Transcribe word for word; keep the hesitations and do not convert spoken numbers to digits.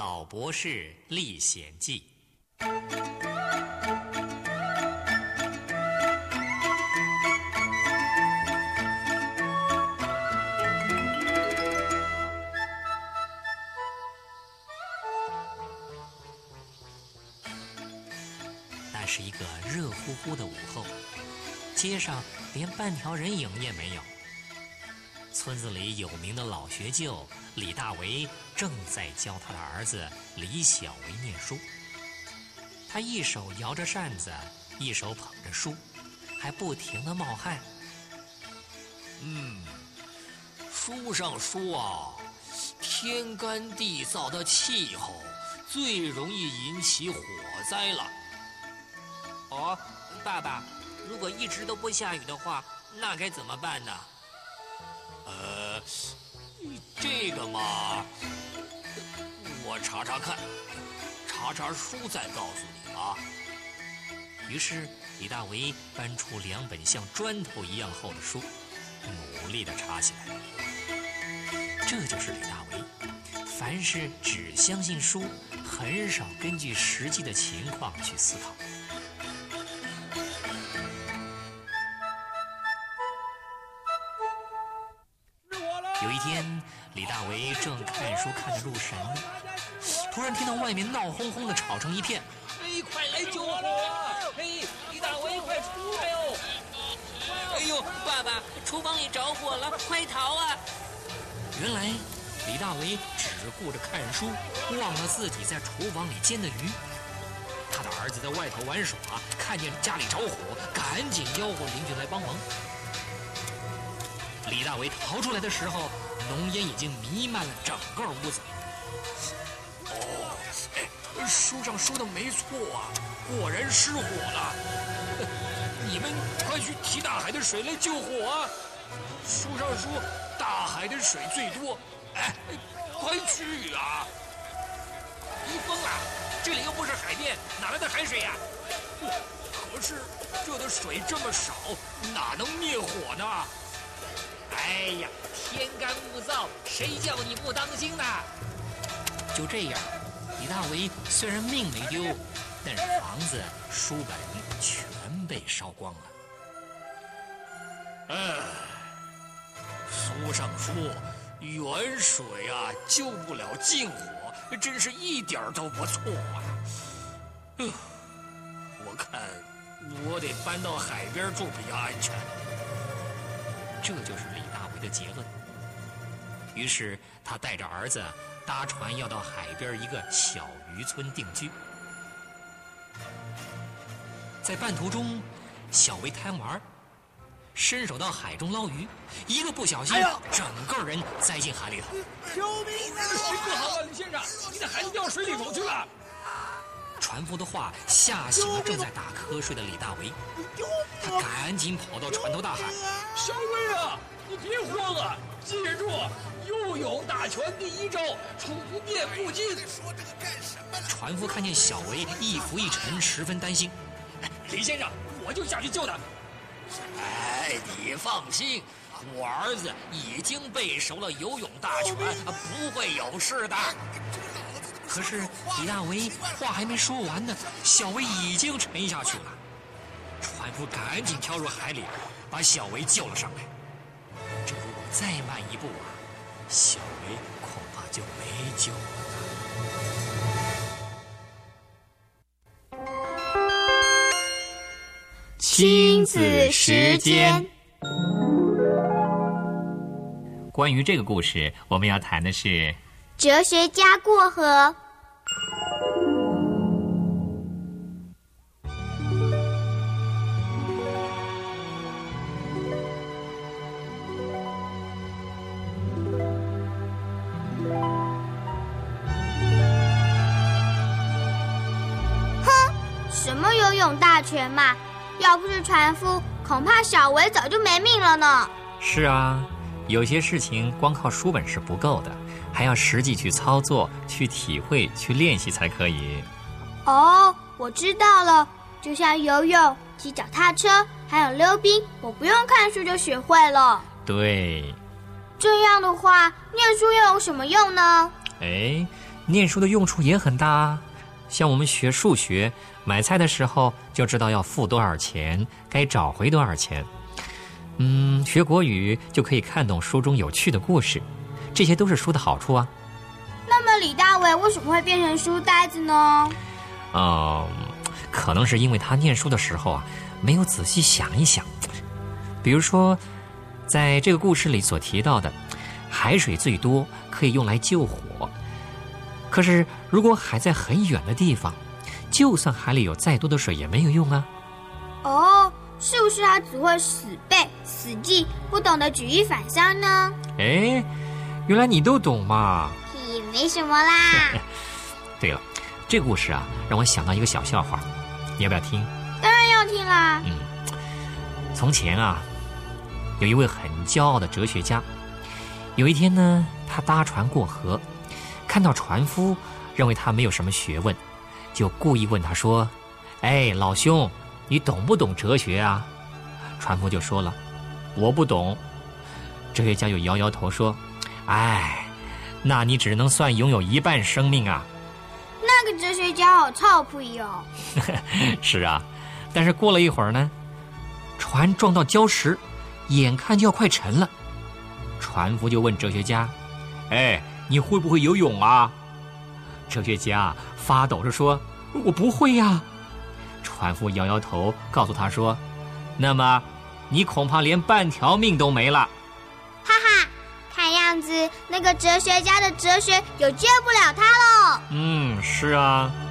老博士历险记》。那是一个热乎乎的午后，街上连半条人影也没有。村子里有名的老学究李大为正在教他的儿子李小维念书。他一手摇着扇子，一手捧着书，还不停地冒汗。 嗯，书上说啊，天干地燥的气候最容易引起火灾了。 哦，爸爸，如果一直都不下雨的话，那该怎么办呢？ 呃，这个嘛，我查查看，查查书再告诉你啊。 于是李大为搬出两本像砖头一样厚的书，努力地查起来。这就是李大为，凡事只相信书，很少根据实际的情况去思考。有一天，李大为正看书看得入神呢，突然听到外面闹哄哄的，吵成一片。 哎，快来救火啊！哎，李大为，快出来哦！ 哎呦，爸爸，厨房里着火了，快逃啊！ 原来李大为只顾着看书，忘了自己在厨房里煎的鱼。他的儿子在外头玩耍，看见家里着火，赶紧吆喝邻居来帮忙。李大为逃出来的时候，浓烟已经弥漫了整个屋子。 哦，哎，书上说的没错啊，果然失火了。你们快去提大海的水来救火啊！书上说大海的水最多，哎，快去啊！ 你疯了，这里又不是海边，哪来的海水呀？ 可是这的水这么少，哪能灭火呢？ 哎呀，天干物燥，谁叫你不当心呢？ 就这样，李大为虽然命没丢，但是房子、书本全被烧光了。 哎，书上说远水啊救不了近火，真是一点都不错啊。呃，我看我得搬到海边住比较安全。 这就是李大为的结论。于是他带着儿子搭船要到海边一个小渔村定居。在半途中，小维贪玩，伸手到海中捞鱼，一个不小心，哎、整个人栽进海里头。 救命啊！ 不好了，李先生，你的孩子掉水里头去了。 船夫的话吓醒了正在打瞌睡的李大为，他赶紧跑到船头大喊：“ 小维啊，你别慌啊，记住，游泳打拳第一招，处不变不惊。” 船夫看见小维一浮一沉，十分担心。 李先生，我就下去救他。哎，你放心，我儿子已经背熟了游泳大全，不会有事的。 可是李大为话还没说完呢，小维已经沉下去了。船夫赶紧跳入海里，把小维救了上来。这如果再慢一步啊，小维恐怕就没救了。 亲子时间。 关于这个故事，我们要谈的是哲学家过河。 哼，什么游泳大全嘛！要不是船夫，恐怕小维早就没命了呢。 是啊，有些事情光靠书本是不够的，还要实际去操作、去体会、去练习才可以。 哦，我知道了，就像游泳、骑脚踏车，还有溜冰，我不用看书就学会了。 对。 这样的话，念书又有什么用呢？ 哎， 念书的用处也很大啊。像我们学数学，买菜的时候就知道要付多少钱，该找回多少钱。嗯，学国语就可以看懂书中有趣的故事，这些都是书的好处啊。 那么李大为为什么会变成书呆子呢？ 嗯，可能是因为他念书的时候啊，没有仔细想一想。比如说，在这个故事里所提到的，海水最多可以用来救火。可是如果海在很远的地方，就算海里有再多的水也没有用啊。 哦，是不是他只会死背死记，不懂得举一反三呢？ 哎，原来你都懂嘛。 也没什么啦。 对了，这个故事啊，让我想到一个小笑话，你要不要听？ 当然要听啦。 嗯，从前啊，有一位很骄傲的哲学家。有一天呢，他搭船过河，看到船夫认为他没有什么学问，就故意问他说：“哎，老兄，你懂不懂哲学啊？”船夫就说了：“我不懂。”哲学家就摇摇头说：“哎，那你只能算拥有一半生命啊。” 那个哲学家好臭屁哦。 是啊，但是过了一会儿呢，船撞到礁石，眼看就要快沉了。船夫就问哲学家：“哎，你会不会游泳啊？”哲学家发抖着说：“我不会呀。”船夫摇摇头，告诉他说：“那么，你恐怕连半条命都没了。” 哈哈，看样子那个哲学家的哲学有救不了他喽。 嗯，是啊。